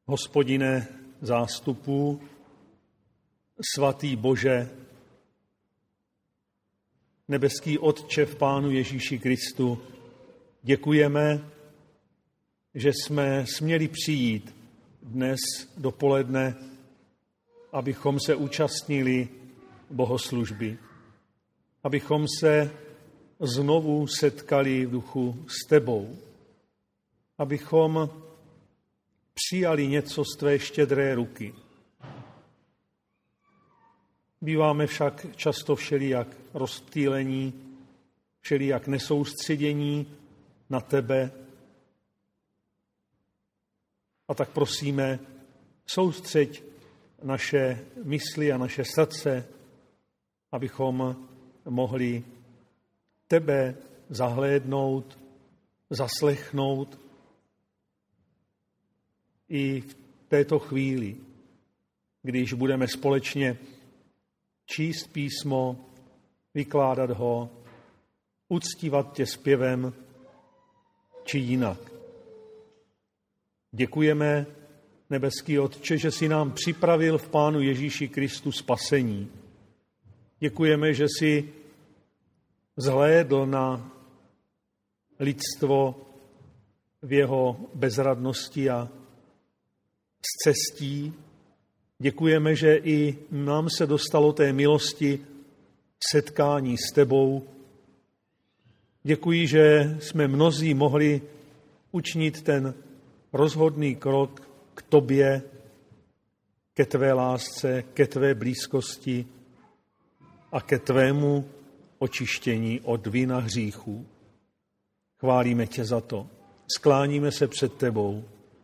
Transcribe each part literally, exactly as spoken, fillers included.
Hospodine zástupů, svatý Bože, nebeský Otče v Pánu Ježíši Kristu, děkujeme, že jsme směli přijít dnes dopoledne, abychom se účastnili bohoslužby, abychom se znovu setkali v duchu s tebou, abychom přijali něco z tvé štědré ruky. Býváme však často všelijak rozptýlení, všelijak nesoustředění na tebe. A tak prosíme, soustřeď naše mysli a naše srdce, abychom mohli tebe zahlédnout, zaslechnout i v této chvíli, když budeme společně číst písmo, vykládat ho, uctívat tě zpěvem či jinak. Děkujeme, nebeský Otče, že jsi nám připravil v Pánu Ježíši Kristu spasení. Děkujeme, že jsi zhlédl na lidstvo v jeho bezradnosti a scestí. Děkujeme, že i nám se dostalo té milosti setkání s tebou. Děkuji, že jsme mnozí mohli učinit ten rozhodný krok k tobě, ke tvé lásce, ke tvé blízkosti a ke tvému očištění od vina hříchů. Chválíme tě za to. Skláníme se před tebou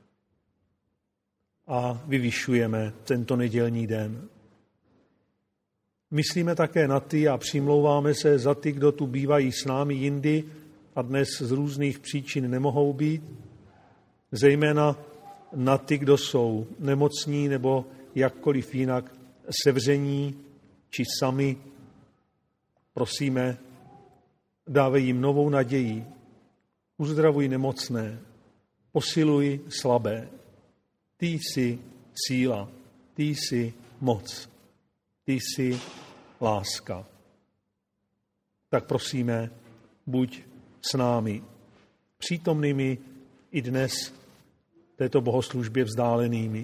a vyvyšujeme tento nedělní den. Myslíme také na ty a přimlouváme se za ty, kdo tu bývají s námi jindy a dnes z různých příčin nemohou být, zejména na ty, kdo jsou nemocní nebo jakkoliv jinak sevření či sami. Prosíme, dávej jim novou naději, uzdravuj nemocné, posiluj slabé. Ty jsi síla, ty jsi moc, ty jsi láska. Tak prosíme, buď s námi, přítomnými i dnes této bohoslužbě vzdálenými.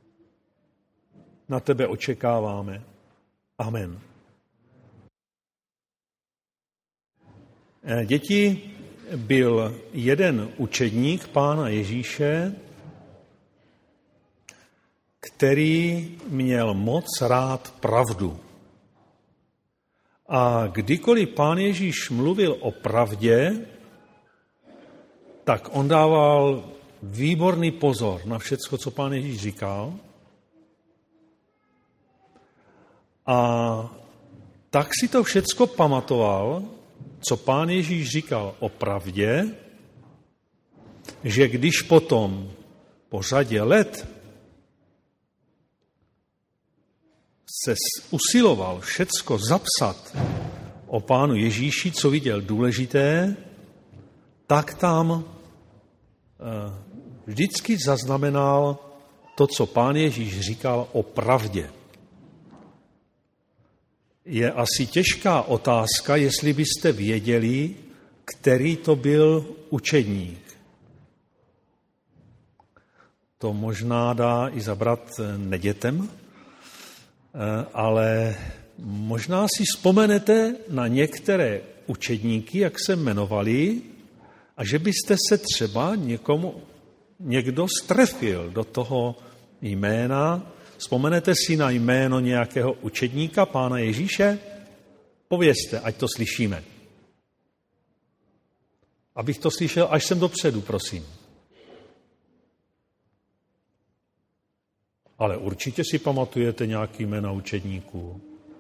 Na tebe očekáváme. Amen. Děti, byl jeden učedník Pána Ježíše, který měl moc rád pravdu. A kdykoliv Pán Ježíš mluvil o pravdě, tak on dával výborný pozor na všecko, co Pán Ježíš říkal. A tak si to všecko pamatoval, co Pán Ježíš říkal o pravdě, že když potom po řadě let se usiloval všecko zapsat o Pánu Ježíši, co viděl důležité, tak tam vždycky zaznamenal to, co Pán Ježíš říkal o pravdě. Je asi těžká otázka, jestli byste věděli, který to byl učedník. To možná dá i zabrat nedětem, ale možná si vzpomenete na některé učedníky, jak se jmenovali, a že byste se třeba někomu, někdo strefil do toho jména. Vzpomenete si na jméno nějakého učedníka, Pána Ježíše? Povězte, ať to slyšíme. Abych to slyšel až sem dopředu, prosím. Ale určitě si pamatujete nějaký jména učedníků.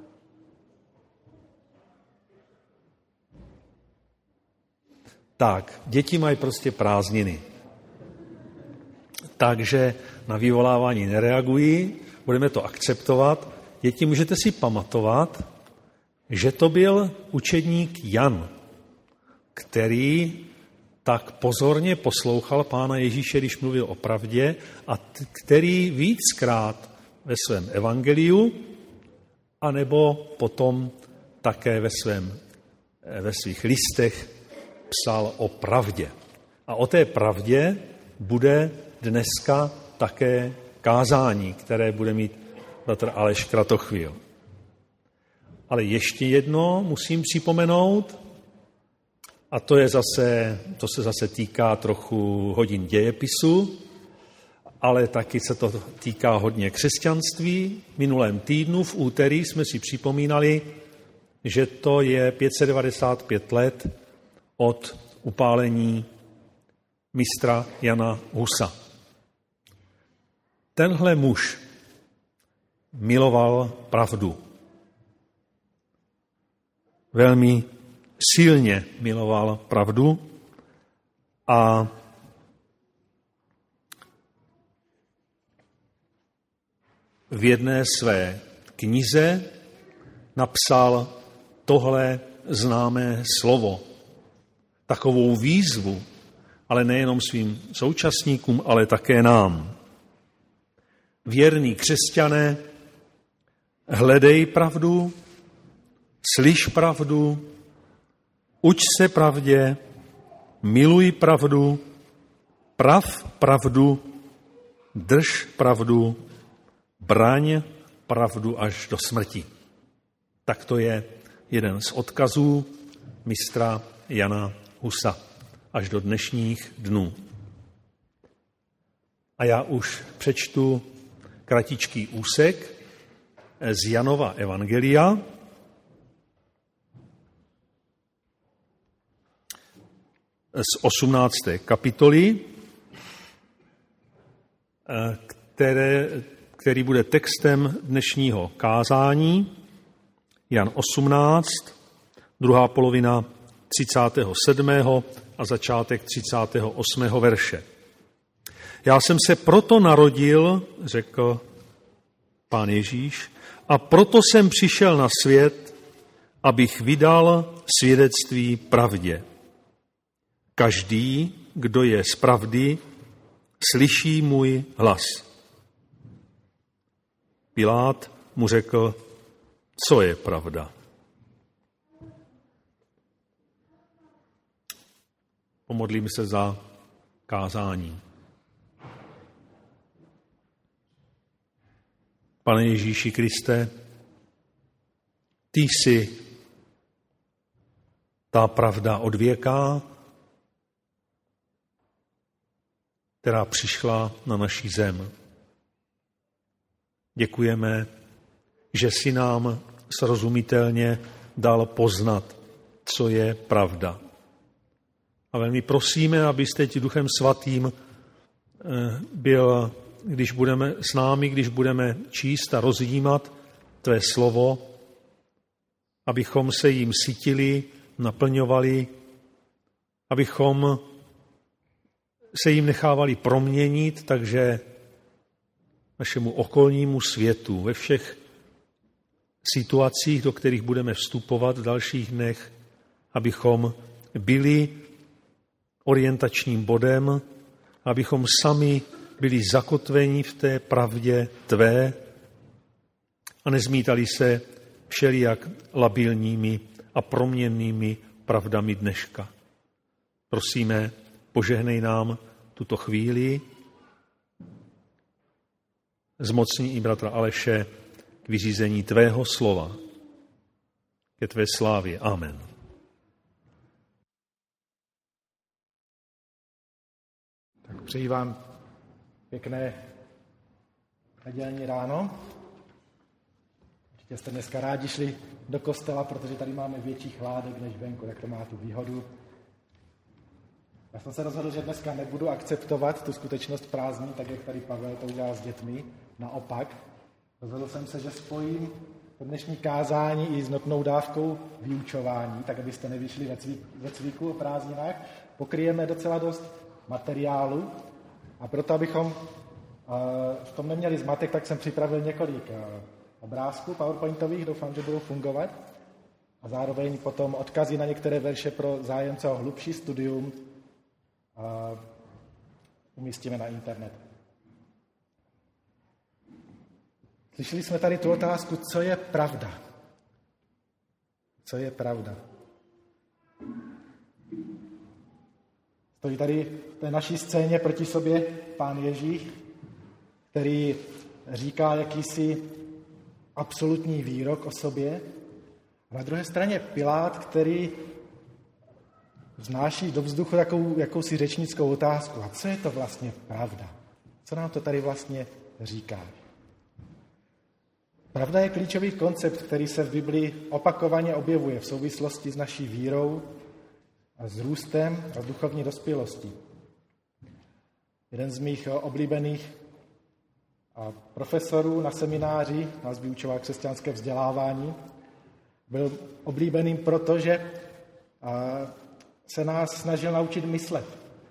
Tak, děti mají prostě prázdniny. Takže na vyvolávání nereagují, budeme to akceptovat. Děti, můžete si pamatovat, že to byl učedník Jan, který tak pozorně poslouchal Pána Ježíše, když mluvil o pravdě, a t- který víckrát ve svém evangeliu, anebo potom také ve, svém, ve svých listech psal o pravdě. A o té pravdě bude dneska také kázání, které bude mít bratr Aleš Kratochvíl. Ale ještě jedno musím připomenout, a to, je zase, to se zase týká trochu hodin dějepisu, ale taky se to týká hodně křesťanství. V minulém týdnu v úterý jsme si připomínali, že to je pět set devadesát pět let od upálení mistra Jana Husa. Tenhle muž miloval pravdu. Velmi silně miloval pravdu a v jedné své knize napsal tohle známé slovo, takovou výzvu, ale nejenom svým současníkům, ale také nám. Věrný křesťané, hledej pravdu, slyš pravdu, uč se pravdě, miluj pravdu, prav pravdu, drž pravdu, braň pravdu až do smrti. Tak to je jeden z odkazů mistra Jana Husa až do dnešních dnů. A já už přečtu kratičký úsek z Janova evangelia, z osmnácté kapitoly, které, který bude textem dnešního kázání. Jan osmnáct, druhá polovina třicátého sedmého a začátek třicátého osmého verše. Já jsem se proto narodil, řekl Pán Ježíš, a proto jsem přišel na svět, abych vydal svědectví pravdě. Každý, kdo je z pravdy, slyší můj hlas. Pilát mu řekl, co je pravda. Pomodlím se za kázání. Pane Ježíši Kriste, ty jsi ta pravda od věka, která přišla na naši zem. Děkujeme, že jsi nám srozumitelně dal poznat, co je pravda. A velmi prosíme, abyste ti Duchem Svatým byl, když budeme s námi, když budeme číst a rozjímat tvé slovo, abychom se jim sytili, naplňovali, abychom se jim nechávali proměnit, takže našemu okolnímu světu ve všech situacích, do kterých budeme vstupovat v dalších dnech, abychom byli orientačním bodem, abychom sami byli zakotveni v té pravdě tvé a nezmítali se všelijak labilními a proměnnými pravdami dneška. Prosíme, požehnej nám tuto chvíli, zmocní i bratra Aleše k vyřízení tvého slova, ke tvé slávě. Amen. Tak přeji vám pěkné nedělní ráno. Určitě jste dneska rádi šli do kostela, protože tady máme větší chládek než venku, tak to má tu výhodu. Já jsem se rozhodl, že dneska nebudu akceptovat tu skutečnost prázdní, tak jak tady Pavel to udělal s dětmi. Naopak, rozhodl jsem se, že spojím to dnešní kázání i s notnou dávkou vyučování, tak abyste nevyšli ve, cvík, ve cvíku o prázdninách. Pokryjeme docela dost materiálu a proto, abychom uh, v tom neměli zmatek, tak jsem připravil několik uh, obrázků PowerPointových, doufám, že budou fungovat. A zároveň potom odkazy na některé verše pro zájemce o hlubší studium a umístíme na internet. Slyšeli jsme tady tu otázku, co je pravda. Co je pravda? Stojí tady v té naší scéně proti sobě pán Ježíš, který říká jakýsi absolutní výrok o sobě. A na druhé straně Pilát, který vznáší do vzduchu takovou, jakousi řečnickou otázku. A co je to vlastně pravda? Co nám to tady vlastně říká? Pravda je klíčový koncept, který se v Biblii opakovaně objevuje v souvislosti s naší vírou a s růstem a s duchovní dospělostí. Jeden z mých oblíbených profesorů na semináři, nás vyučoval křesťanské vzdělávání, byl oblíbeným proto, že se nás snažil naučit myslet.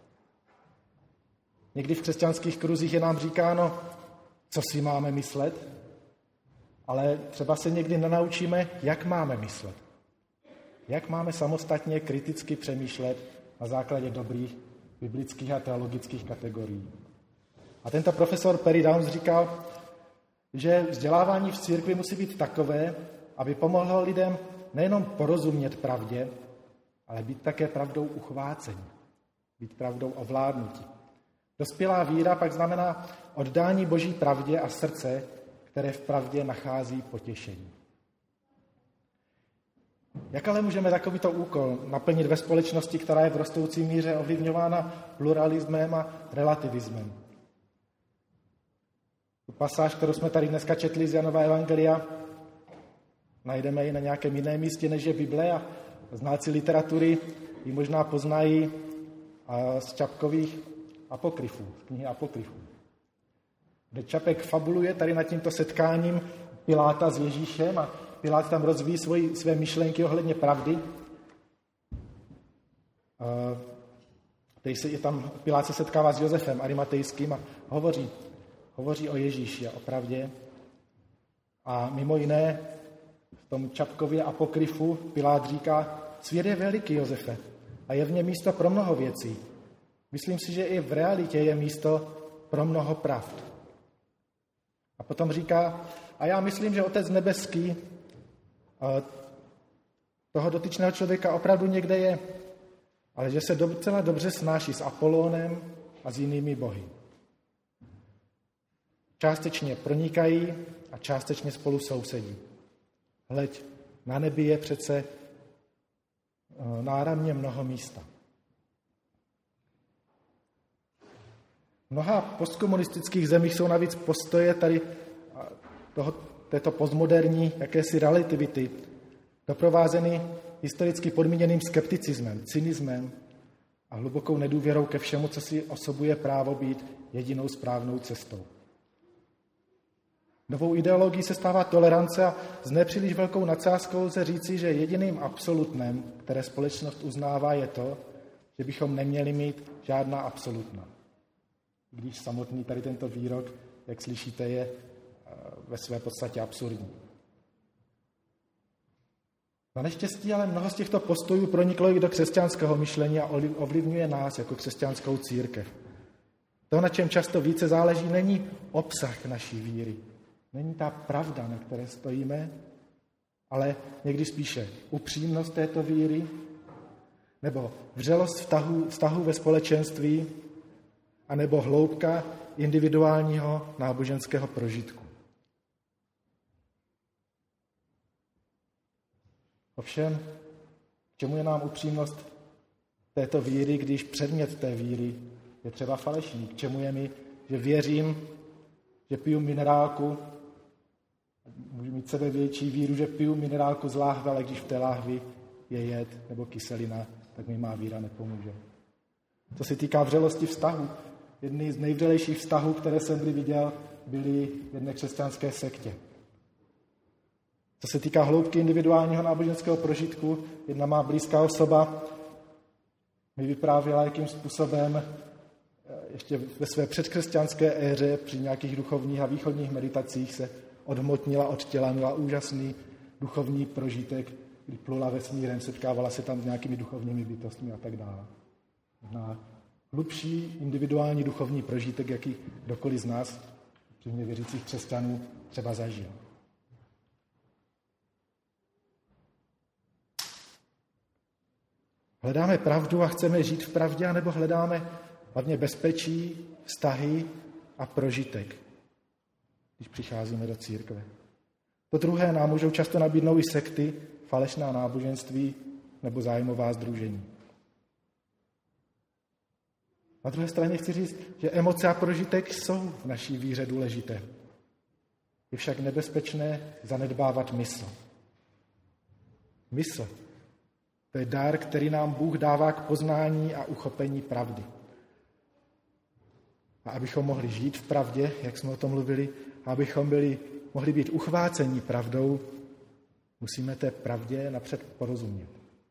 Někdy v křesťanských kruzích je nám říkáno, co si máme myslet, ale třeba se někdy nenaučíme, jak máme myslet. Jak máme samostatně kriticky přemýšlet na základě dobrých biblických a teologických kategorií. A tento profesor Perry Downs říkal, že vzdělávání v církvi musí být takové, aby pomohlo lidem nejenom porozumět pravdě, ale být také pravdou uchvácení, být pravdou ovládnutí. Dospělá víra pak znamená oddání Boží pravdě a srdce, které v pravdě nachází potěšení. Jak ale můžeme takovýto úkol naplnit ve společnosti, která je v rostoucí míře ovlivňována pluralismem a relativismem? Tu pasáž, kterou jsme tady dneska četli z Janova evangelia, najdeme ji na nějakém jiném místě, než je Bible, a znalci literatury ji možná poznají z Čapkových apokryfů, z knihy apokryfů. Kde Čapek fabuluje tady nad tímto setkáním Piláta s Ježíšem a Pilát tam rozvíjí svoji, své myšlenky ohledně pravdy. Teď se je tam, Pilát se setkává s Josefem Arimatejským a hovoří, hovoří o Ježíši a o pravdě. A mimo jiné v tom Čapkově apokryfu Pilát říká, svět je veliký, Josefe, a je v něm místo pro mnoho věcí. Myslím si, že i v realitě je místo pro mnoho pravd. A potom říká, a já myslím, že Otec nebeský toho dotyčného člověka opravdu někde je, ale že se docela dobře snáší s Apolónem a s jinými bohy. Částečně pronikají a částečně spolu sousedí. Hleď, na nebi je přece náramně mnoho místa. V mnoha postkomunistických zemích jsou navíc postoje tady toho, této postmoderní jakési relativity doprovázeny historicky podmíněným skepticismem, cynismem a hlubokou nedůvěrou ke všemu, co si osobuje právo být jedinou správnou cestou. Novou ideologií se stává tolerance a s nepříliš velkou nadsázkou lze říci, že jediným absolutnem, které společnost uznává, je to, že bychom neměli mít žádná absolutna. Když samotný tady tento výrok, jak slyšíte, je ve své podstatě absurdní. Na neštěstí ale mnoho z těchto postojů proniklo i do křesťanského myšlení a ovlivňuje nás jako křesťanskou církev. To, na čem často více záleží, není obsah naší víry. Není ta pravda, na které stojíme, ale někdy spíše upřímnost této víry, nebo vřelost vztahu, vztahu ve společenství, anebo hloubka individuálního náboženského prožitku. Ovšem, k čemu je nám upřímnost této víry, když předmět té víry je třeba falešný? K čemu je mi, že věřím, že piju minerálku, můžu mít sebevětší víru, že piju minerálku z láhve, ale když v té láhvi je jed nebo kyselina, tak mi má víra nepomůže. Co se týká vřelosti vztahu, jedny z nejvřelejších vztahů, které jsem kdy viděl, byly v jedné křesťanské sektě. Co se týká hloubky individuálního náboženského prožitku, jedna má blízká osoba mi vyprávěla, jakým způsobem ještě ve své předkřesťanské éře při nějakých duchovních a východních meditacích se odhmotnila od těla, měla úžasný duchovní prožitek, kdy plula vesmírem, setkávala se tam s nějakými duchovními bytostmi a tak dále. Možná hlubší individuální duchovní prožitek, jaký kdokoliv z nás, přímě věřících křesťanů, třeba zažil. Hledáme pravdu a chceme žít v pravdě, anebo hledáme hlavně bezpečí, vztahy a prožitek, když přicházíme do církve. Po druhé nám můžou často nabídnout i sekty, falešná náboženství nebo zájmová sdružení. Na druhé straně chci říct, že emoce a prožitek jsou v naší víře důležité. Je však nebezpečné zanedbávat mysl. Mysl. To je dar, který nám Bůh dává k poznání a uchopení pravdy. A abychom mohli žít v pravdě, jak jsme o tom mluvili, a abychom byli, mohli být uchváceni pravdou, musíme té pravdě napřed porozumět.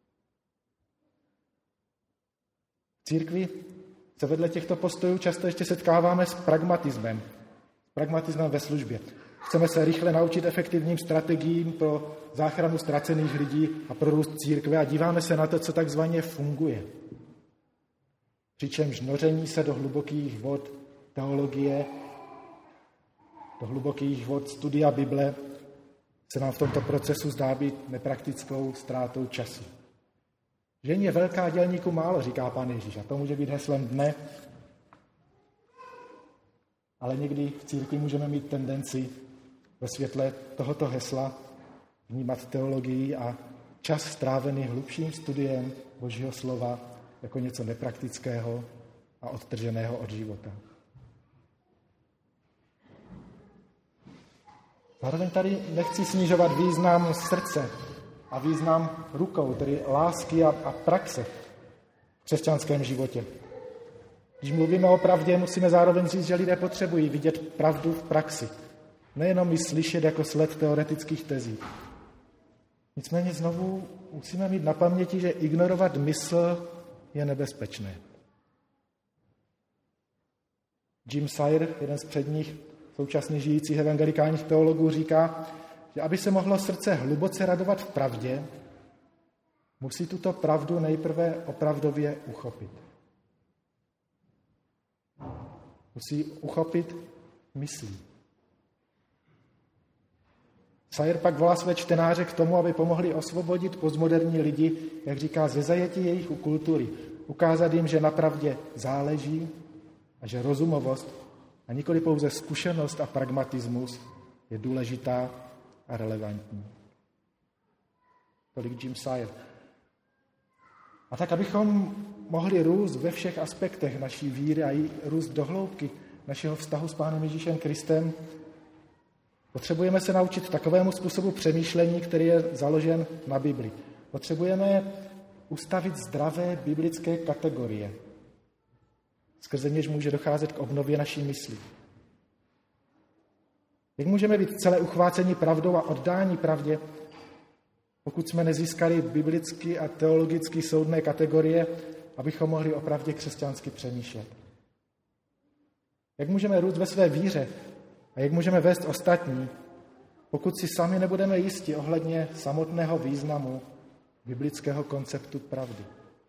V církvi se vedle těchto postojů často ještě setkáváme s pragmatismem. S pragmatismem ve službě. Chceme se rychle naučit efektivním strategiím pro záchranu ztracených lidí a pro růst církve a díváme se na to, co takzvaně funguje. Přičemž noření se do hlubokých vod teologie, do hlubokých vod studia Bible se nám v tomto procesu zdá být nepraktickou ztrátou času. Žení je velká, dělníku málo, říká Pán Ježíš, a to může být heslem dne, ale někdy v církvi můžeme mít tendenci ve světle tohoto hesla vnímat teologii a čas strávený hlubším studiem Božího slova jako něco nepraktického a odtrženého od života. Zároveň tady nechci snižovat význam srdce a význam rukou, tedy lásky a, a praxe v křesťanském životě. Když mluvíme o pravdě, musíme zároveň říct, že lidé potřebují vidět pravdu v praxi. Nejenom ji slyšet jako sled teoretických tezí. Nicméně znovu musíme mít na paměti, že ignorovat mysl je nebezpečné. Jim Sire, jeden z předních současných žijících evangelikálních teologů, říká, že aby se mohlo srdce hluboce radovat v pravdě, musí tuto pravdu nejprve opravdově uchopit. Musí uchopit myslí. Sire pak volá své čtenáře k tomu, aby pomohli osvobodit postmoderní lidi, jak říká, ze zajetí jejich kultury. Ukázat jim, že na pravdě záleží a že rozumovost a nikoli pouze zkušenost a pragmatismus je důležitá a relevantní. Tolik Jim Sire. A tak, abychom mohli růst ve všech aspektech naší víry a i růst do hloubky našeho vztahu s Pánem Ježíšem Kristem, potřebujeme se naučit takovému způsobu přemýšlení, který je založen na Bibli. Potřebujeme ustavit zdravé biblické kategorie, skrze něž může docházet k obnově naší mysli. Jak můžeme být celé uchváceni pravdou a oddání pravdě, pokud jsme nezískali biblicky a teologicky soudné kategorie, abychom mohli o pravdě křesťansky přemýšlet? Jak můžeme růst ve své víře a jak můžeme vést ostatní, pokud si sami nebudeme jisti ohledně samotného významu biblického konceptu pravdy?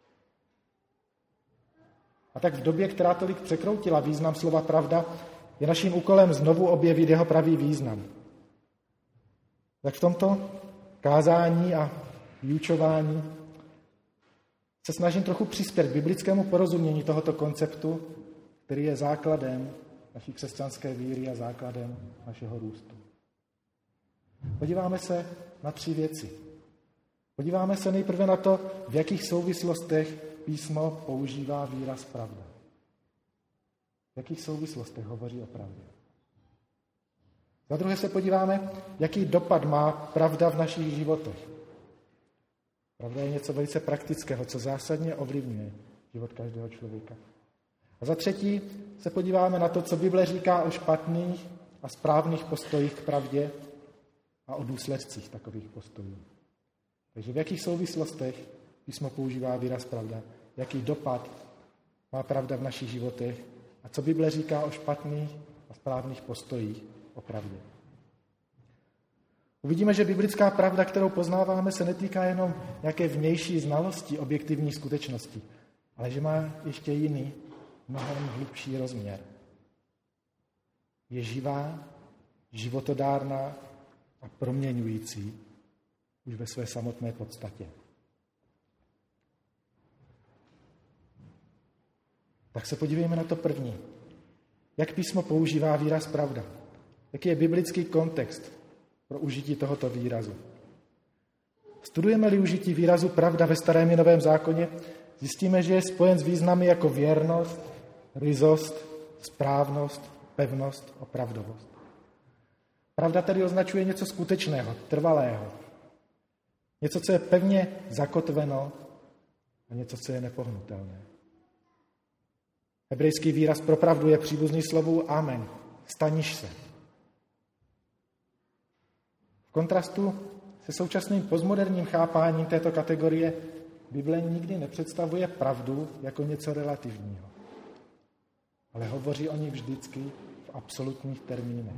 A tak v době, která tolik překroutila význam slova pravda, je naším úkolem znovu objevit jeho pravý význam. Tak v tomto kázání a vyučování se snažím trochu přispět k biblickému porozumění tohoto konceptu, který je základem naší křesťanské víry a základem našeho růstu. Podíváme se na tři věci. Podíváme se nejprve na to, v jakých souvislostech písmo používá výraz pravda. V jakých souvislostech hovoří o pravdě. Za druhé se podíváme, jaký dopad má pravda v našich životech. Pravda je něco velice praktického, co zásadně ovlivňuje život každého člověka. A za třetí se podíváme na to, co Bible říká o špatných a správných postojích k pravdě a o důsledcích takových postojů. Takže v jakých souvislostech písmo používá výraz pravda, jaký dopad má pravda v našich životech a co Bible říká o špatných a správných postojích o pravdě. Uvidíme, že biblická pravda, kterou poznáváme, se netýká jenom nějaké vnější znalosti objektivní skutečnosti, ale že má ještě jiný, mnohem hlubší rozměr. Je živá, životodárná a proměňující už ve své samotné podstatě. Tak se podívejme na to první. Jak písmo používá výraz pravda? Jaký je biblický kontext pro užití tohoto výrazu? Studujeme-li užití výrazu pravda ve Starém i Novém zákoně, zjistíme, že je spojen s významy jako věrnost, ryzost, správnost, pevnost, opravdovost. Pravda tedy označuje něco skutečného, trvalého. Něco, co je pevně zakotveno a něco, co je nepohnutelné. Hebrejský výraz pro pravdu je příbuzný slovu amen, staniš se. V kontrastu se současným postmoderním chápáním této kategorie Bible nikdy nepředstavuje pravdu jako něco relativního, ale hovoří o ní vždycky v absolutních termínech.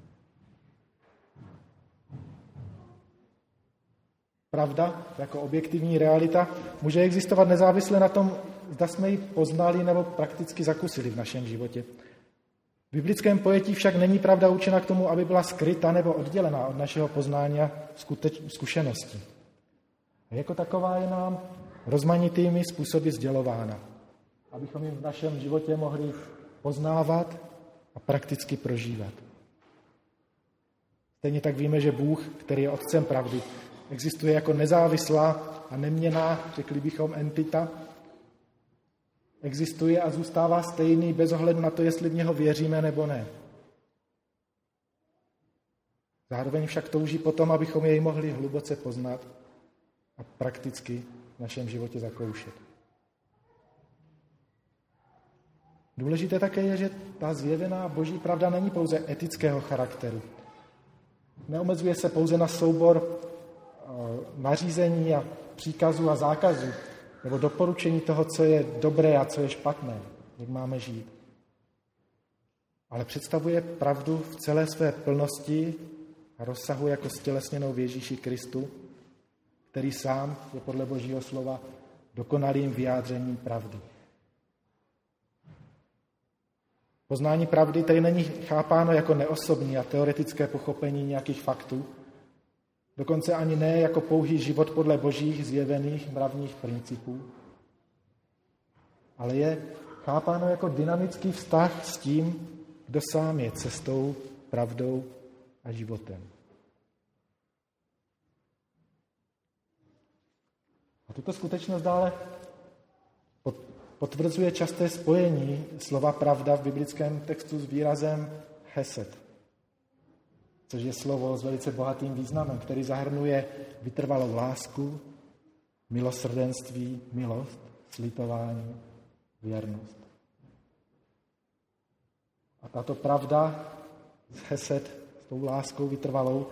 Pravda jako objektivní realita může existovat nezávisle na tom, zda jsme ji poznali nebo prakticky zakusili v našem životě. V biblickém pojetí však není pravda určena k tomu, aby byla skryta nebo oddělená od našeho poznání a zkušeností. A jako taková je nám rozmanitými způsoby sdělována, abychom ji v našem životě mohli poznávat a prakticky prožívat. Stejně tak víme, že Bůh, který je otcem pravdy, existuje jako nezávislá a neměnná, řekli bychom, entita. Existuje a zůstává stejný bez ohledu na to, jestli v něho věříme nebo ne. Zároveň však touží potom, abychom jej mohli hluboce poznat a prakticky v našem životě zakoušet. Důležité také je, že ta zjevená boží pravda není pouze etického charakteru. Neomezuje se pouze na soubor nařízení a příkazů a zákazů, nebo doporučení toho, co je dobré a co je špatné, jak máme žít. Ale představuje pravdu v celé své plnosti a rozsahu jako stělesněnou v Ježíši Kristu, který sám je podle Božího slova dokonalým vyjádřením pravdy. Poznání pravdy tedy není chápáno jako neosobní a teoretické pochopení nějakých faktů, dokonce ani ne jako pouhý život podle božích zjevených mravních principů, ale je chápáno jako dynamický vztah s tím, kdo sám je cestou, pravdou a životem. A tuto skutečnost dále potvrzuje časté spojení slova pravda v biblickém textu s výrazem chesed, což je slovo s velice bohatým významem, který zahrnuje vytrvalou lásku, milosrdenství, milost, slitování, věrnost. A tato pravda s chesed, s tou láskou vytrvalou,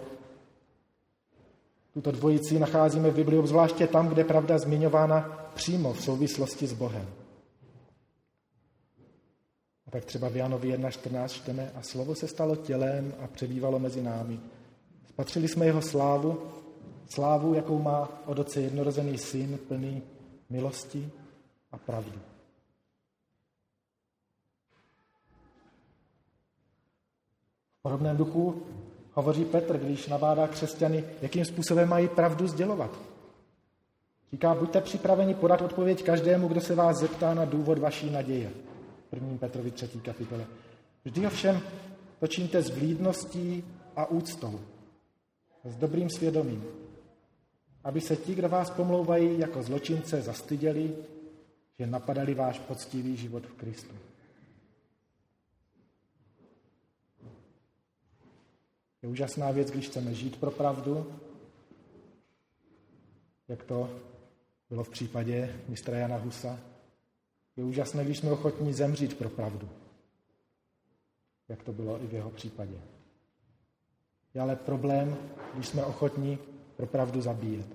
tuto dvojici nacházíme v Biblii obzvláště tam, kde pravda zmiňována přímo v souvislosti s Bohem. A tak třeba v Janovi jedna čtrnáct čteme: a slovo se stalo tělem a přebývalo mezi námi. Spatřili jsme jeho slávu, slávu, jakou má od Otce jednorozený syn, plný milosti a pravdy. V podobném duchu hovoří Petr, když nabádá křesťany, jakým způsobem mají pravdu sdělovat. Říká: buďte připraveni podat odpověď každému, kdo se vás zeptá na důvod vaší naděje. první Petrovi třetí kapitole. Vždy ovšem to čiňte s vlídností a úctou, s dobrým svědomím, aby se ti, kdo vás pomlouvají jako zločince, zastyděli, že napadali váš poctivý život v Kristu. Je úžasná věc, když chceme žít pro pravdu, jak to bylo v případě mistra Jana Husa. Je úžasné, když jsme ochotní zemřít pro pravdu, jak to bylo i v jeho případě. Je ale problém, když jsme ochotní pro pravdu zabíjet.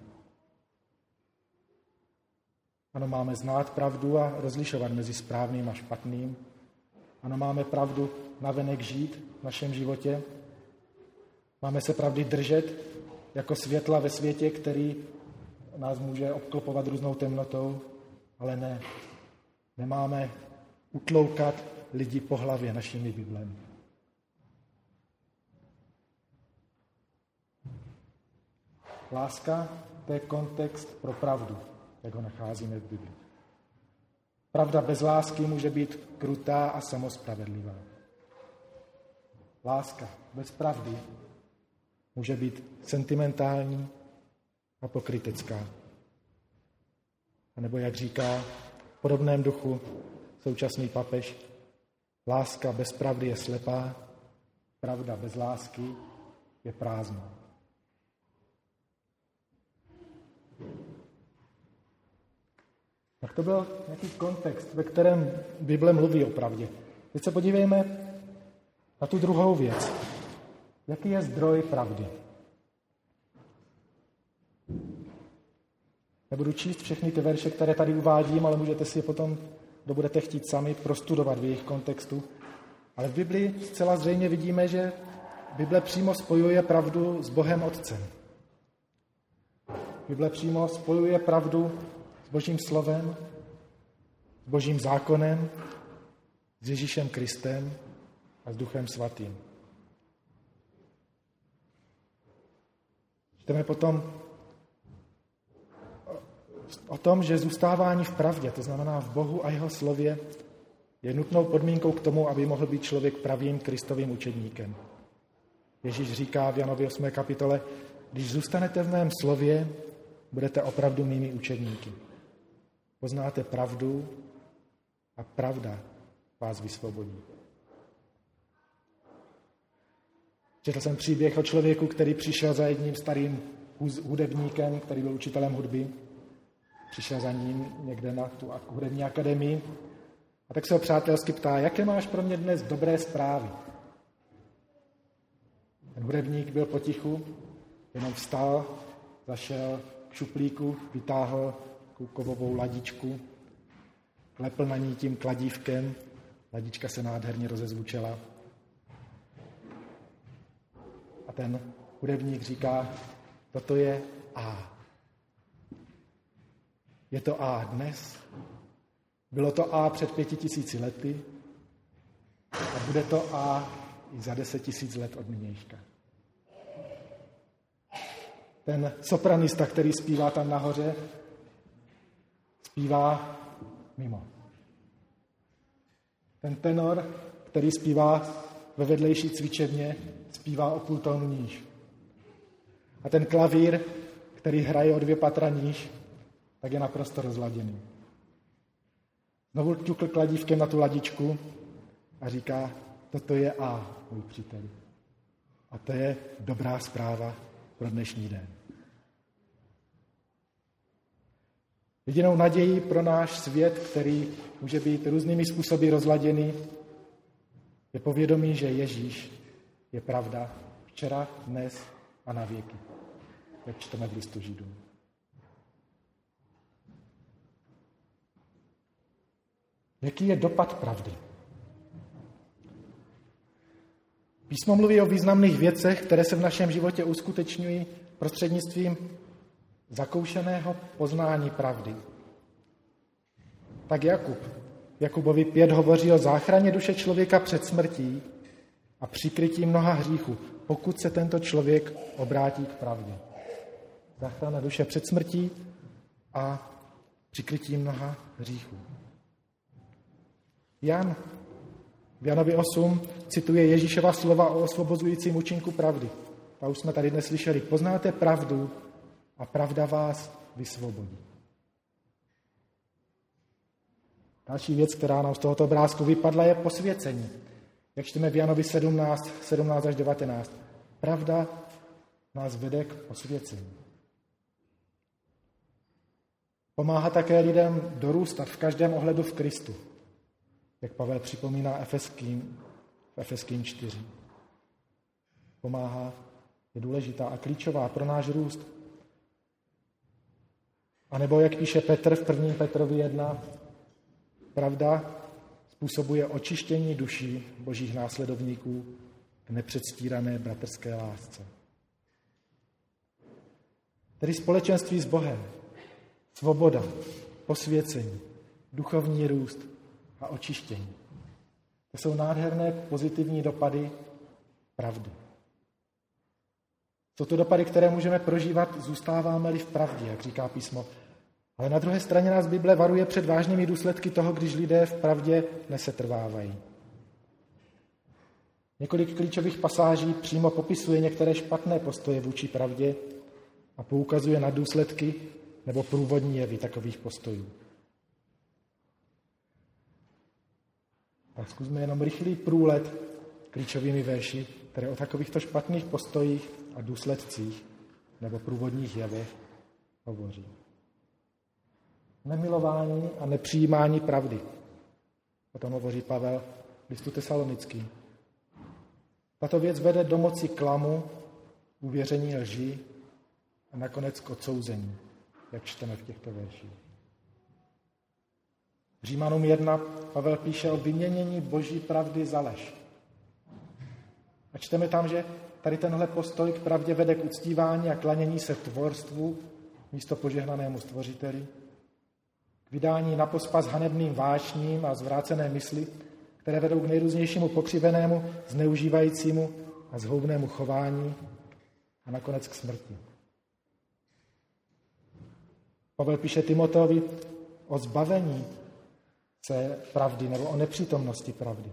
Ano, máme znát pravdu a rozlišovat mezi správným a špatným. Ano, máme pravdu navenek žít v našem životě. Máme se pravdy držet jako světla ve světě, který nás může obklopovat různou temnotou, ale ne. Nemáme utloukat lidi po hlavě našimi Biblemi. Láska, to je kontext pro pravdu, jak ho nacházíme v Bibli. Pravda bez lásky může být krutá a samospravedlivá. Láska bez pravdy může být sentimentální a pokrytecká. A nebo jak říká v podobném duchu současný papež, láska bez pravdy je slepá, pravda bez lásky je prázdná. Tak to byl nějaký kontext, ve kterém Bible mluví o pravdě. Teď se podívejme na tu druhou věc. Jaký je zdroj pravdy? Nebudu číst všechny ty verše, které tady uvádím, ale můžete si je potom, kdo budete chtít sami, prostudovat v jejich kontextu. Ale v Biblii zcela zřejmě vidíme, že Bible přímo spojuje pravdu s Bohem Otcem. Bible přímo spojuje pravdu s Božím slovem, s Božím zákonem, s Ježíšem Kristem a s Duchem Svatým. Čteme potom o tom, že zůstávání v pravdě, to znamená v Bohu a jeho slově, je nutnou podmínkou k tomu, aby mohl být člověk pravým Kristovým učedníkem. Ježíš říká v Janově osmé kapitole, když zůstanete v mém slově, budete opravdu mými učedníky. Poznáte pravdu a pravda vás vysvobodí. Četl jsem příběh o člověku, který přišel za jedním starým hudebníkem, který byl učitelem hudby. Přišel za ním někde na tu hudební akademii a tak se ho přátelsky ptá, jaké máš pro mě dnes dobré zprávy. Ten hudebník byl potichu, jenom vstal, zašel k šuplíku, vytáhl kovovou ladičku, klepl na ní tím kladívkem, ladička se nádherně rozezvučela. A ten hudebník říká, toto je A. Je to A dnes, bylo to A před pěti tisíci lety a bude to A i za deset tisíc let od nynějška. Ten sopranista, který zpívá tam nahoře, zpívá mimo. Ten tenor, který zpívá ve vedlejší cvičebně, zpívá o půl tónu níž. A ten klavír, který hraje o dvě patra níž, tak je naprosto rozladěný. Znovu ťukl kladívkem na tu ladičku a říká, toto je A, můj přítel. A to je dobrá zpráva pro dnešní den. Jedinou nadějí pro náš svět, který může být různými způsoby rozladěný, je povědomí, že Ježíš je pravda včera, dnes a na věky. Jak čteme v listu Židům. Jaký je dopad pravdy? Písmo mluví o významných věcech, které se v našem životě uskutečňují prostřednictvím zakoušeného poznání pravdy. Tak Jakub, Jakubovi pět hovoří o záchraně duše člověka před smrtí a přikrytí mnoha hříchů, pokud se tento člověk obrátí k pravdě. Záchrana duše před smrtí a přikrytí mnoha hříchů. Jan v Janovi osm cituje Ježíšova slova o osvobozujícím účinku pravdy. A už jsme tady dnes slyšeli, poznáte pravdu a pravda vás vysvobodí. Další věc, která nám z tohoto obrázku vypadla, je posvěcení. Jak čteme v Janovi sedmnáct, sedmnáct až devatenáct. Pravda nás vede k posvěcení. Pomáhá také lidem dorůstat v každém ohledu v Kristu. Jak Pavel připomíná Efeským, v Efeským čtyři. Pomáhá, je důležitá a klíčová pro náš růst. A nebo jak píše Petr v první Petrovi jedna, pravda způsobuje očištění duší božích následovníků k nepředstírané bratrské lásce. Tedy společenství s Bohem, svoboda, posvěcení, duchovní růst, a očištění. To jsou nádherné pozitivní dopady pravdy. Jsou to dopady, které můžeme prožívat, zůstáváme-li v pravdě, jak říká písmo. Ale na druhé straně nás Bible varuje před vážnými důsledky toho, když lidé v pravdě nesetrvávají. Několik klíčových pasáží přímo popisuje některé špatné postoje vůči pravdě a poukazuje na důsledky nebo průvodní jevy takových postojů. Tak zkusme jenom rychlý průlet klíčovými verši, které o takovýchto špatných postojích a důsledcích nebo průvodních jevech hovoří. Nemilování a nepřijímání pravdy. O tom hovoří Pavel v listu Tesalonickým. Tato věc vede do moci klamu, uvěření lži a nakonec k odsouzení, jak čteme v těchto verších. V Římanům jedna Pavel píše o vyměnění boží pravdy za lež. A čteme tam, že tady tenhle postoj k pravdě vede k uctívání a klanění se tvorstvu místo požehnanému stvořiteli, k vydání na pospas hanebným vášním a zvrácené mysli, které vedou k nejrůznějšímu pokřivenému, zneužívajícímu a zhoubnému chování a nakonec k smrti. Pavel píše Timoteovi o zbavení se pravdy nebo o nepřítomnosti pravdy.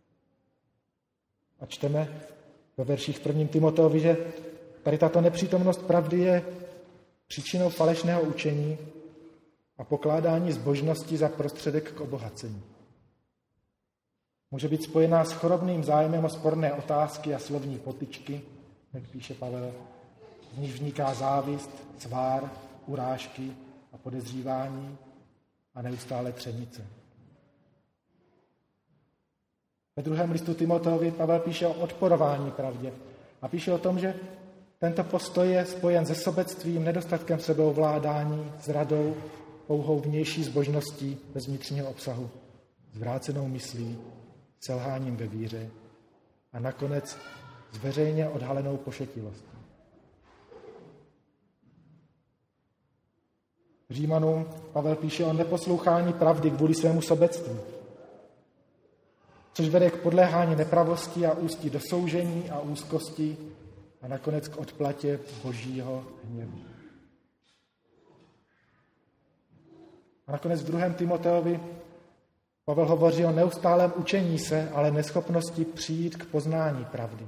A čteme ve verších v prvním Timoteovi, že tady tato nepřítomnost pravdy je příčinou falešného učení a pokládání zbožnosti za prostředek k obohacení. Může být spojená s chorobným zájmem o sporné otázky a slovní potyčky, jak píše Pavel, z níž vzniká závist, svár, urážky a podezřívání a neustále třenice. Ve druhém listu Timoteovi Pavel píše o odporování pravdě a píše o tom, že tento postoj je spojen se sobectvím, nedostatkem sebeovládání, zradou, pouhou vnější zbožností bez vnitřního obsahu, zvrácenou myslí, selháním ve víře a nakonec s veřejně odhalenou pošetilostí. Římanům Pavel píše o neposlouchání pravdy kvůli svému sobectví, což vede k podléhání nepravosti a ústí do soužení a úzkosti a nakonec k odplatě božího hněvu. A nakonec v druhém Timoteovi Pavel hovoří o neustálém učení se, ale neschopnosti přijít k poznání pravdy.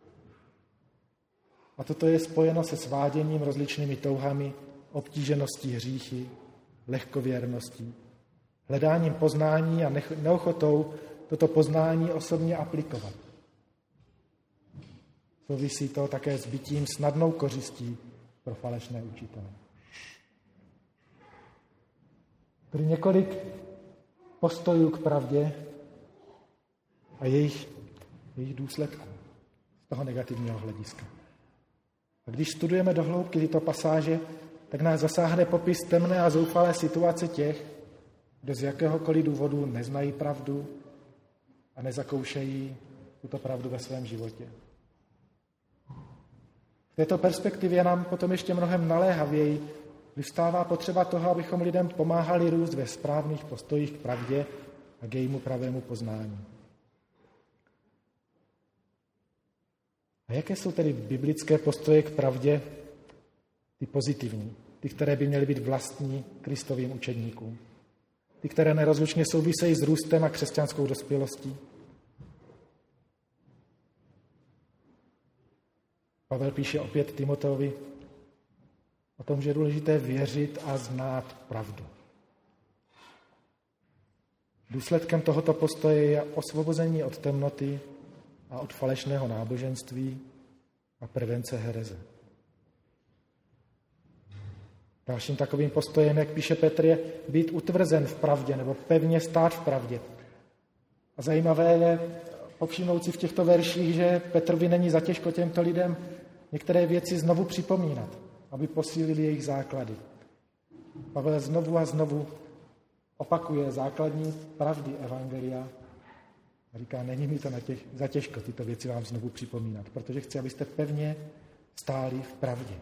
A toto je spojeno se sváděním rozličnými touhami, obtížeností hříchy, lehkověrností, hledáním poznání a neochotou toto poznání osobně aplikovat. Souvisí to také s bytím snadnou kořistí pro falešné učitele. Tedy několik postojů k pravdě a jejich, jejich důsledků z toho negativního hlediska. A když studujeme do hloubky tyto pasáže, tak nás zasáhne popis temné a zoufalé situace těch, kdo z jakéhokoliv důvodu neznají pravdu a nezakoušejí tuto pravdu ve svém životě. V této perspektivě nám potom ještě mnohem naléhavěji vyvstává potřeba toho, abychom lidem pomáhali růst ve správných postojích k pravdě a k jejímu pravému poznání. A jaké jsou tedy biblické postoje k pravdě, ty pozitivní, ty, které by měly být vlastní Kristovým učedníkům, ty, které nerozlučně souvisejí s růstem a křesťanskou dospělostí? Pavel píše opět Timoteovi o tom, že je důležité věřit a znát pravdu. Důsledkem tohoto postoje je osvobození od temnoty a od falešného náboženství a prevence hereze. Dalším takovým postojem, jak píše Petr, je být utvrzen v pravdě nebo pevně stát v pravdě. A zajímavé je povšimnout si v těchto verších, že Petrovi není zatěžko těmto lidem některé věci znovu připomínat, aby posílili jejich základy. Pavel znovu a znovu opakuje základní pravdy evangelia a říká, není mi to natěž, zatěžko tyto věci vám znovu připomínat, protože chci, abyste pevně stáli v pravdě.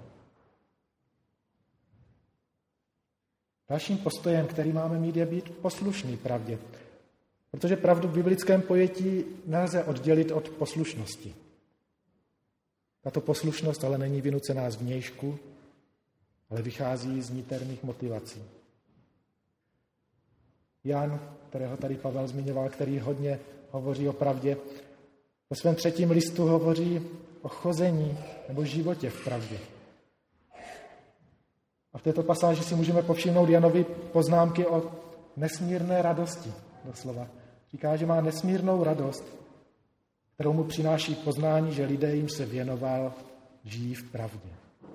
Dalším postojem, který máme mít, je být poslušný pravdě. Protože pravdu v biblickém pojetí nelze oddělit od poslušnosti. Tato poslušnost ale není vynucená zvnějšku, ale vychází z niterných motivací. Jan, kterého tady Pavel zmiňoval, který hodně hovoří o pravdě, ve svém třetím listu hovoří o chození nebo životě v pravdě. A v této pasáži si můžeme povšimnout Janovi poznámky o nesmírné radosti, doslova. Říká, že má nesmírnou radost, kterou mu přináší poznání, že lidé, jim se věnoval, žijí v pravdě.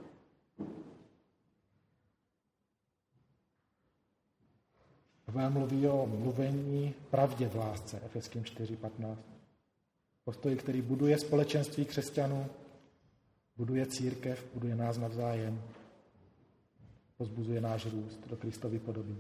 Pavel mluví o mluvení pravdě v lásce, Efeským čtyři patnáct. Postoj, který buduje společenství křesťanů, buduje církev, buduje nás navzájem, pozbuzuje náš růst do Kristovy podoby.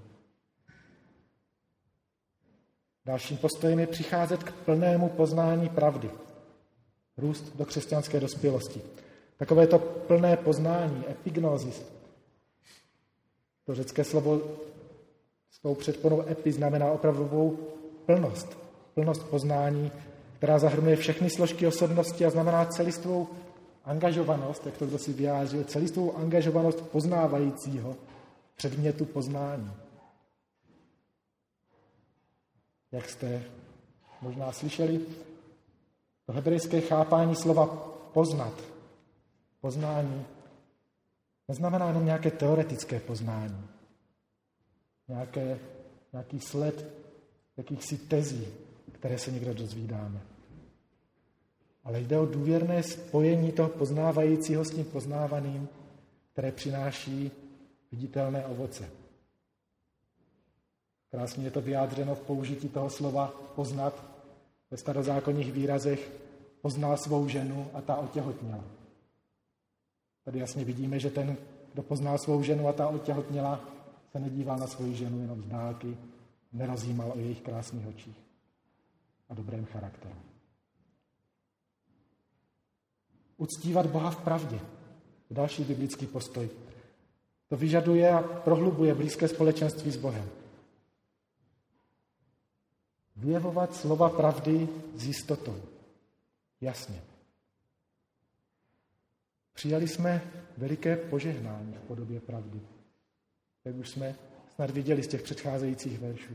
Dalším postojem je přicházet k plnému poznání pravdy. Růst do křesťanské dospělosti. Takové to plné poznání, epignosis. To řecké slovo s tou předponou epi znamená opravdovou plnost. Plnost poznání, která zahrnuje všechny složky osobnosti a znamená celistvou angažovanost, jak to kdo si vyjádřil, celistvou angažovanost poznávajícího předmětu poznání. Jak jste možná slyšeli, to hebrejské chápání slova poznat, poznání, neznamená jenom nějaké teoretické poznání, nějaké, nějaký sled jakýchsi tezí, které se někdo dozvídáme. Ale jde o důvěrné spojení toho poznávajícího s tím poznávaným, které přináší viditelné ovoce. Krásně je to vyjádřeno v použití toho slova poznat ve starozákonních výrazech poznal svou ženu a ta otěhotněla. Tady jasně vidíme, že ten, kdo poznal svou ženu a ta otěhotněla, se nedíval na svou ženu jenom z dálky, nerozjímal o jejich krásných očích a dobrém charakteru. Uctívat Boha v pravdě. Další biblický postoj. To vyžaduje a prohlubuje blízké společenství s Bohem. Vyjevovat slova pravdy s jistotou. Jasně. Přijali jsme veliké požehnání v podobě pravdy. Jak už jsme snad viděli z těch předcházejících veršů.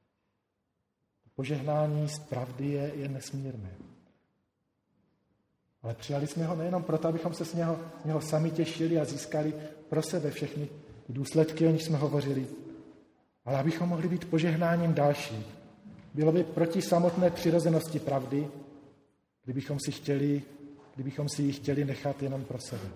Požehnání z pravdy je, je nesmírné. Ale přijali jsme ho nejenom proto, abychom se z něho, z něho sami těšili a získali pro sebe všechny důsledky, o nich jsme hovořili, ale abychom mohli být požehnáním dalším. Bylo by proti samotné přirozenosti pravdy, kdybychom si, chtěli, kdybychom si ji chtěli nechat jenom pro sebe.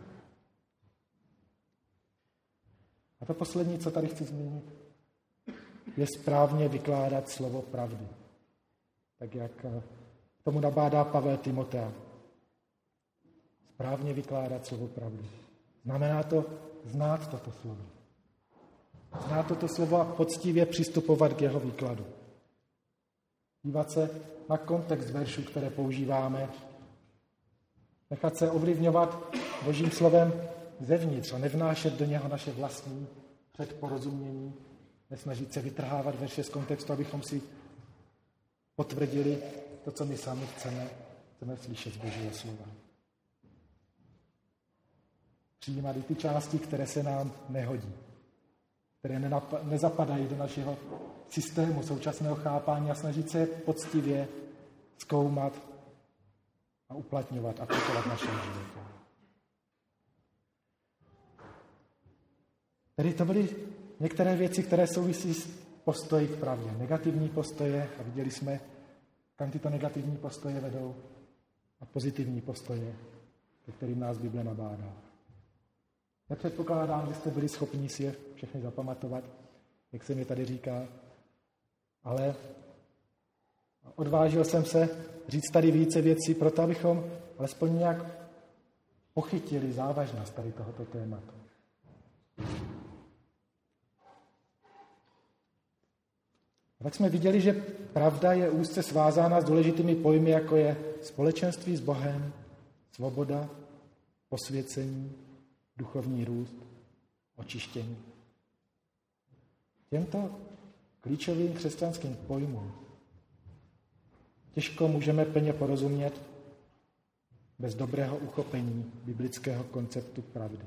A to poslední, co tady chci zmínit, je správně vykládat slovo pravdy. Tak jak tomu nabádá Pavel Timotea. Správně vykládat slovo pravdy. Znamená to znát toto slovo. Znát toto slovo a poctivě přistupovat k jeho výkladu. Dívat se na kontext veršů, které používáme. Nechat se ovlivňovat Božím slovem zevnitř a nevnášet do něho naše vlastní předporozumění. Nesnažit se vytrhávat verše z kontextu, abychom si potvrdili to, co my sami chceme, chceme slyšet z Božího slova. Přijímat i ty části, které se nám nehodí, které nenap- nezapadají do našeho systému současného chápání a snažit se poctivě zkoumat a uplatňovat, aplikovat v našem životě. Tedy to byly některé věci, které souvisí s postoji k pravdě. Negativní postoje, a viděli jsme, kam tyto negativní postoje vedou, a pozitivní postoje, ke kterým nás Bible nabádá. Nepředpokládám, že jste byli schopni si je všechny zapamatovat, jak se mi tady říká, ale odvážil jsem se říct tady více věcí, proto abychom alespoň nějak pochytili závažnost tady tohoto tématu. A tak jsme viděli, že pravda je úzce svázána s důležitými pojmy, jako je společenství s Bohem, svoboda, posvěcení, duchovní růst, očištění. Těmto klíčovým křesťanským pojmům těžko můžeme plně porozumět bez dobrého uchopení biblického konceptu pravdy.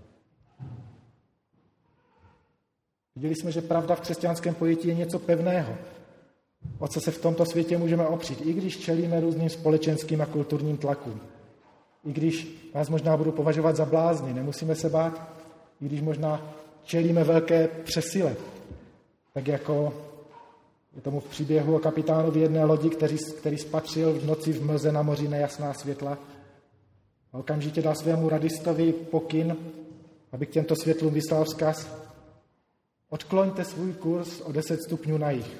Viděli jsme, že pravda v křesťanském pojetí je něco pevného, o co se v tomto světě můžeme opřít, i když čelíme různým společenským a kulturním tlakům. I když nás možná budou považovat za blázny, nemusíme se bát, i když možná čelíme velké přesile, tak jako je tomu v příběhu o kapitánovi jedné lodi, který, který spatřil v noci v mlze na moři nejasná světla a okamžitě dal svému radistovi pokyn, aby k těmto světlům vyslal vzkaz: odkloňte svůj kurz o deset stupňů na jih.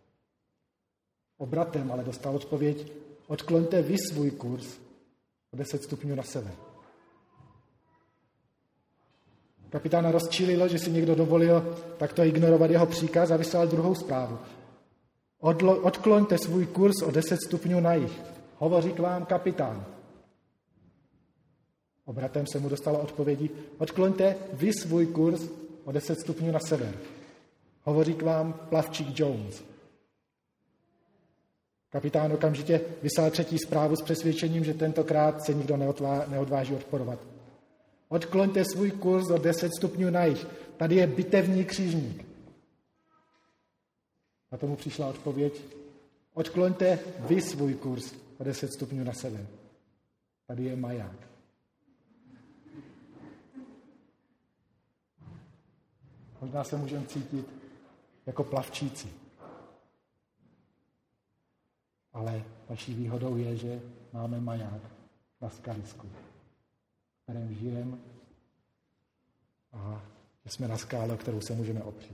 Obratem ale dostal odpověď: odkloňte vy svůj kurz o deset stupňů na sever. Kapitána rozčílilo, že si někdo dovolil takto ignorovat jeho příkaz a vyslal druhou zprávu. Odlo- odkloňte svůj kurz o deset stupňů na jih. Hovoří k vám kapitán. Obratem se mu dostalo odpovědi: odkloňte vy svůj kurz o deset stupňů na sever. Hovoří k vám plavčík Jones. Kapitán okamžitě vyslal třetí zprávu s přesvědčením, že tentokrát se nikdo neodvá- neodváží odporovat. Odkloňte svůj kurz o deset stupňů na jih. Tady je bitevní křižník. Na tomu přišla odpověď: odkloňte vy svůj kurz o deset stupňů na sever. Tady je maják. Možná se můžeme cítit jako plavčíci. Ale naší výhodou je, že máme maják na skalisku, v kterém žijeme, a že jsme na skále, o kterou se můžeme opřít.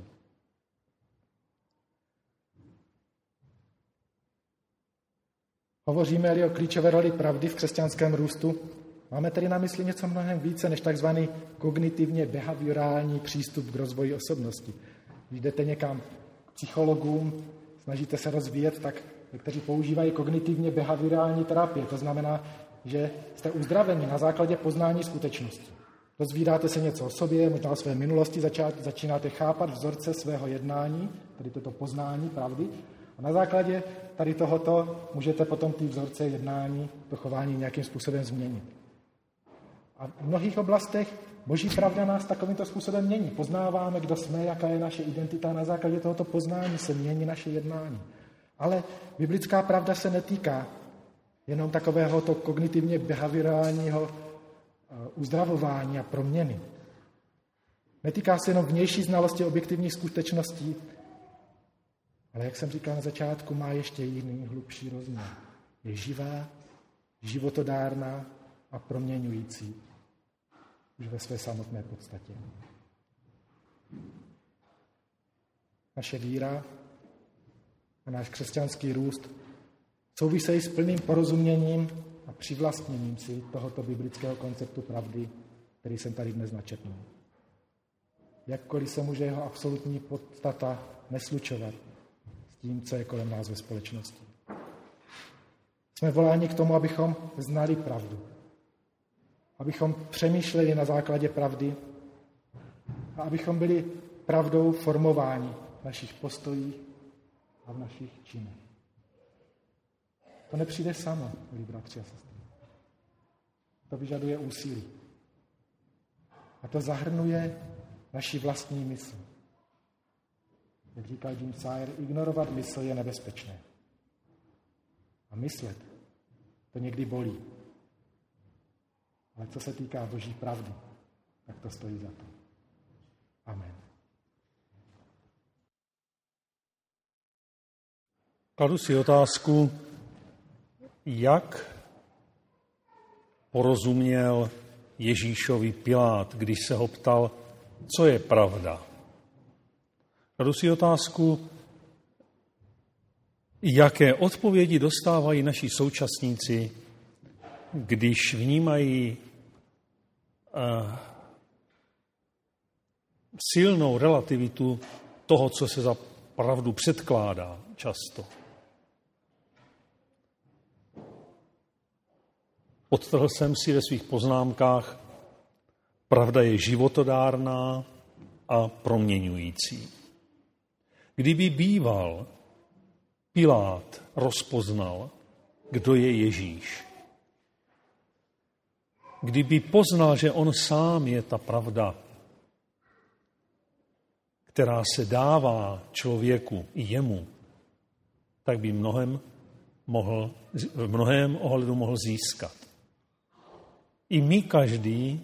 Hovoříme-li o klíčové roli pravdy v křesťanském růstu, máme tedy na mysli něco mnohem více než takzvaný kognitivně behaviorální přístup k rozvoji osobnosti. Když jdete někam k psychologům, snažíte se rozvíjet, tak někteří používají kognitivně behaviorální terapie. To znamená, že jste uzdraveni na základě poznání skutečnosti. Dozvídáte se něco o sobě, možná o své minulosti, začínáte chápat vzorce svého jednání, tedy toto poznání pravdy, a na základě tady tohoto můžete potom ty vzorce jednání, to chování nějakým způsobem změnit. A v mnohých oblastech Boží pravda nás takovýmto způsobem mění. Poznáváme, kdo jsme, jaká je naše identita, na základě tohoto poznání se mění naše jednání. Ale biblická pravda se netýká jenom takového to kognitivně behaviorálního uzdravování a proměny. Netýká se jenom vnější znalosti objektivních skutečností, ale jak jsem říkal na začátku, má ještě jiný hlubší rozměr. Je živá, životodárná a proměňující už ve své samotné podstatě. Naše víra a náš křesťanský růst souvisejí s plným porozuměním a přivlastněním si tohoto biblického konceptu pravdy, který jsem tady dnes načetl. Jakkoliv se může jeho absolutní podstata neslučovat s tím, co je kolem nás ve společnosti. Jsme voláni k tomu, abychom znali pravdu. Abychom přemýšleli na základě pravdy a abychom byli pravdou formováni v našich postojích a v našich činech. To nepřijde samo, milí bratři a sestry. To vyžaduje úsilí. A to zahrnuje naši vlastní mysl. Jak říkal Jim Sire, ignorovat mysl je nebezpečné. A myslet, to někdy bolí. Ale co se týká Boží pravdy, tak to stojí za to. Amen. Kladu si otázku, jak porozuměl Ježíšovi Pilát, když se ho ptal, co je pravda. Kladu si otázku, jaké odpovědi dostávají naši současníci, když vnímají uh, silnou relativitu toho, co se za pravdu předkládá často. Podtrhl jsem si ve svých poznámkách, pravda je životodárná a proměňující. Kdyby býval Pilát rozpoznal, kdo je Ježíš. Kdyby poznal, že on sám je ta pravda, která se dává člověku i jemu, tak by mnohem mohl, v mnohém ohledu mohl získat. I my každý,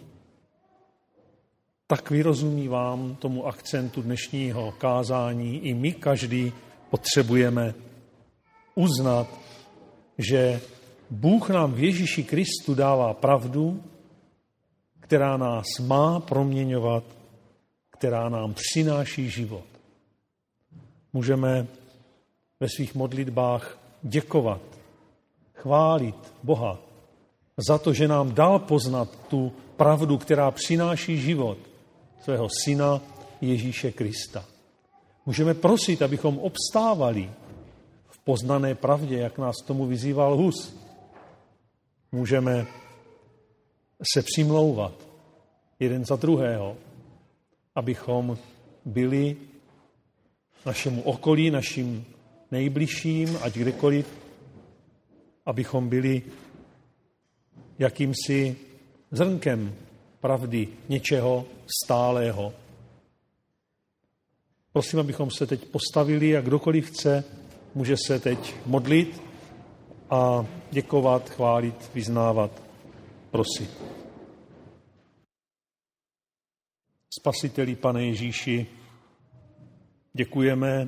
tak vyrozumívám tomu akcentu dnešního kázání, i my každý potřebujeme uznat, že Bůh nám v Ježíši Kristu dává pravdu, která nás má proměňovat, která nám přináší život. Můžeme ve svých modlitbách děkovat, chválit Boha za to, že nám dal poznat tu pravdu, která přináší život svého Syna Ježíše Krista. Můžeme prosit, abychom obstávali v poznané pravdě, jak nás tomu vyzýval Hus. Můžeme se přimlouvat jeden za druhého, abychom byli našemu okolí, našim nejbližším, ať kdekoliv, abychom byli jakýmsi zrnkem pravdy, něčeho stálého. Prosím, abychom se teď postavili a kdokoliv chce, může se teď modlit a děkovat, chválit, vyznávat, prosit. Spasiteli, Pane Ježíši, děkujeme,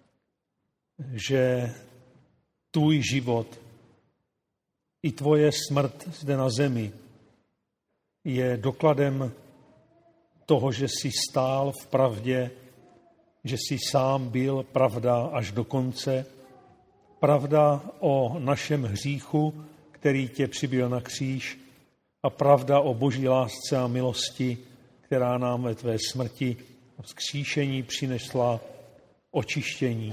že tvůj život i tvoje smrt zde na zemi je dokladem toho, že jsi stál v pravdě, že jsi sám byl pravda až do konce. Pravda o našem hříchu, který tě přibyl na kříž, a pravda o boží lásce a milosti, která nám ve tvé smrti a vzkříšení přinesla očištění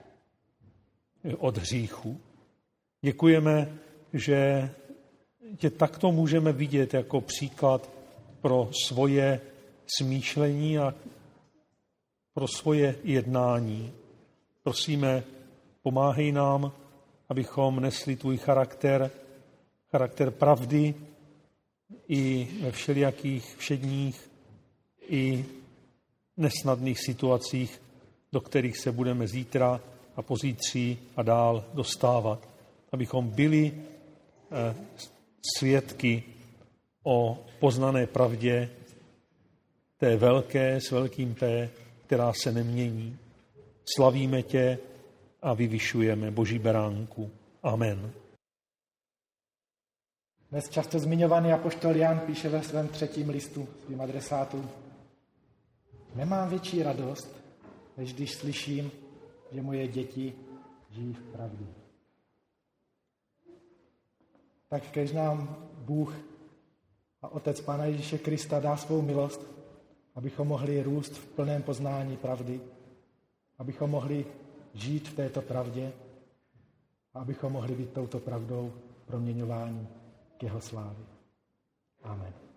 od hříchu. Děkujeme, že tě takto můžeme vidět jako příklad pro svoje smýšlení a pro svoje jednání. Prosíme, pomáhej nám, abychom nesli tvůj charakter, charakter pravdy i ve všelijakých všedních i nesnadných situacích, do kterých se budeme zítra a pozítří a dál dostávat. Abychom byli eh, svědky o poznané pravdě, té velké s velkým P, která se nemění. Slavíme tě a vyvyšujeme, Boží beránku. Amen. Dnes často zmiňovaný apoštol Jan píše ve svém třetím listu svým adresátům: Nemám větší radost, než když slyším, že moje děti žijí v pravdě. Tak kež nám Bůh a Otec Pána Ježíše Krista dá svou milost, abychom mohli růst v plném poznání pravdy, abychom mohli žít v této pravdě a abychom mohli být touto pravdou proměňováni k jeho slávě. Amen.